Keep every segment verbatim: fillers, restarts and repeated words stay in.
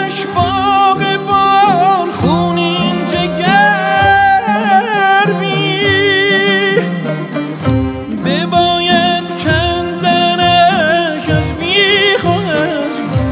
دلش باغبان خونین جگر بی بباید کندنش از بیخ و از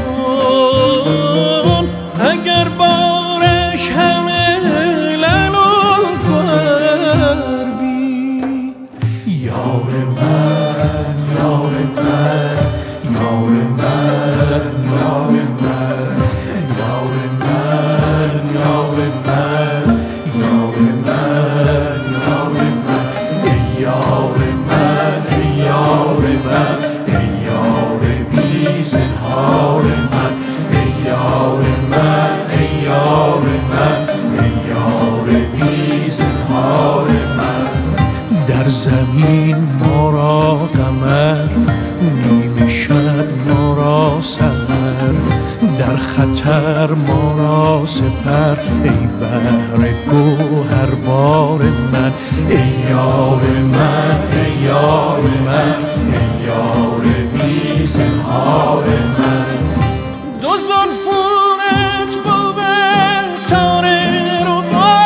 بون اگر بارش همه لعل و گوهر بی. یار من یار من یار من یار من یار من یار من یار من یار من ای یار من ای یار من ای یار بی زنهار من ای یار من ای یار من ای یار بی زنهار من. در زمین ما را قمر نیمه شب ما را سحر در خطر ما را سپر ای بحر گوهر بار من ای یار من ای یار من ای یار بی زنهار من. دو زلفونت بود تاره رو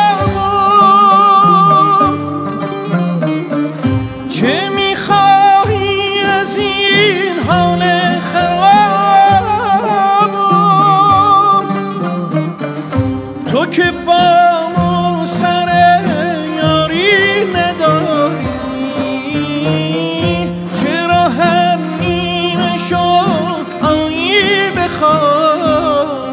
بازم چه میخواهی از این حال خرابم تو که با من سر یاری نداری چرا هر نیمه شد آیی بخواب.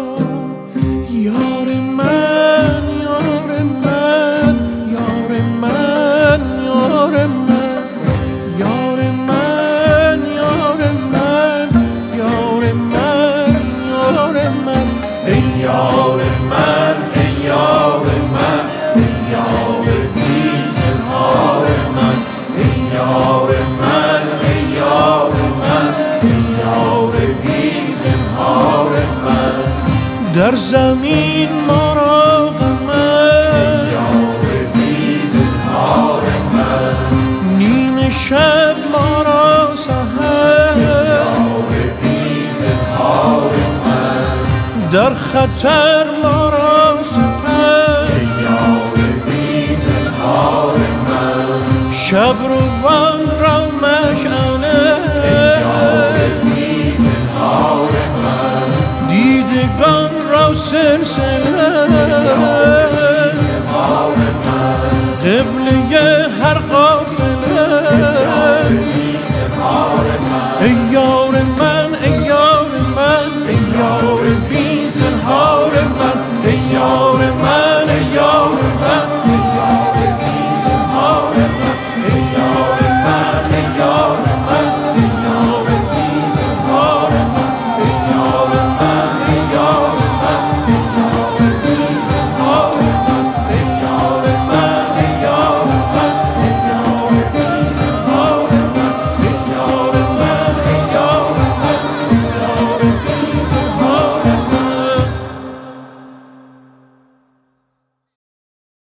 یار من یار من یار من یار من یار من یار من یار من یار من ای یار من ای یار من ای یار بی زنهار من ای یار من ای یار من ای یار بی زنهار من. در زمین ما را قمر یار بی زنهار من نیمه شب ما را سحر یار بی زنهار من در خطر ما را سپر یار بی زنهار من شب روان را مشعله یار بی زنهار من دیدگان را سلسله قبله هر قا